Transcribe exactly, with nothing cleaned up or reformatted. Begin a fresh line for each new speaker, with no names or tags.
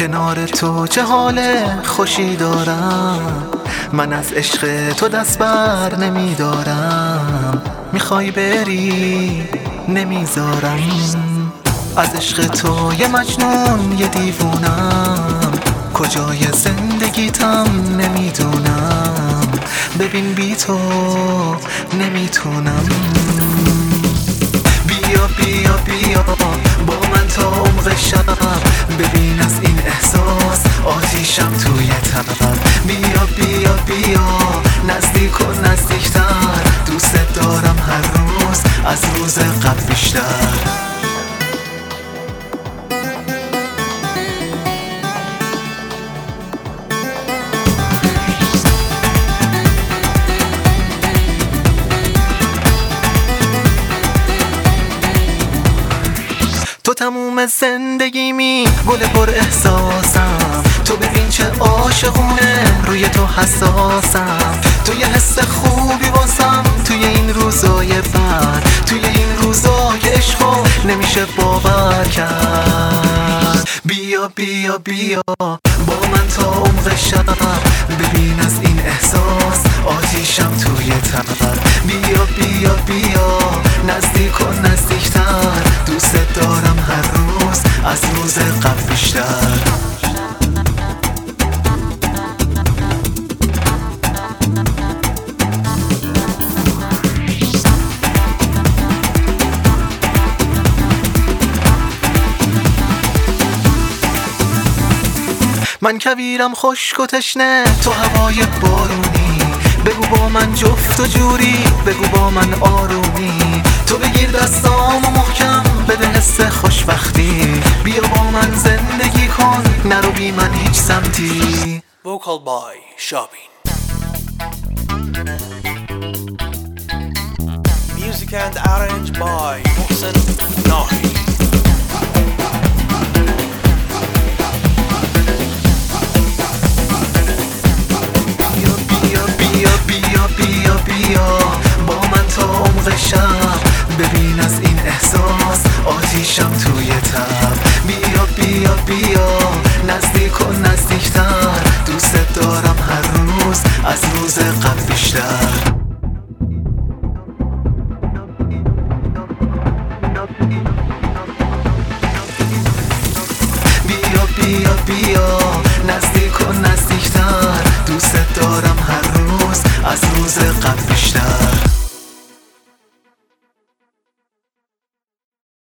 کنار تو چه حال خوشی دارم، من از عشق تو دست بر نمیدارم. میخوای بری نمیذارم، از عشق تو یه مجنون یه دیوونم، کجای زندگیتم نمیدونم. ببین بی تو نمیتونم. بیا بیا بیا با من تا عمق شب، ببین از این احساس آتیشم توی تب. بیا بیا بیا نزدیک و نزدیکتر، دوست دارم هر روز از روز قبل بیشتر. تو تموم زندگیمی گل پر احساسم، تو ببین چه عاشقونه روی تو حساسم. تو یه حس خوبی واسم توی این روزای بد، توی این روزای عشقو نمیشه باور کرد. بیا بیا بیا با من تا عمق شب، ببین از این احساس آتیشم توی تب. بیا بیا بیا نزدیک و نزدیکتر، دوست دارم هر روز از روز قبل بیشتر. من کویرم خشک و تشنه، تو هوای بارونی. بگو با من جفت و جوری، بگو با من آرومی. تو بگیر دستامو محکم بده حس خوشبختی، بیا با من زندگی کن نرو بی من هیچ سمتی.
Vocal by Shabin. Music and arranged by Mohsen Nahi.
بیا بیا با من تا عمق شب، ببین از این احساس آتیشم توی تب. بیا بیا بیا نزدیک و نزدیکتر، دوست دارم هر روز از روز قبل بیشتر. بیا بیا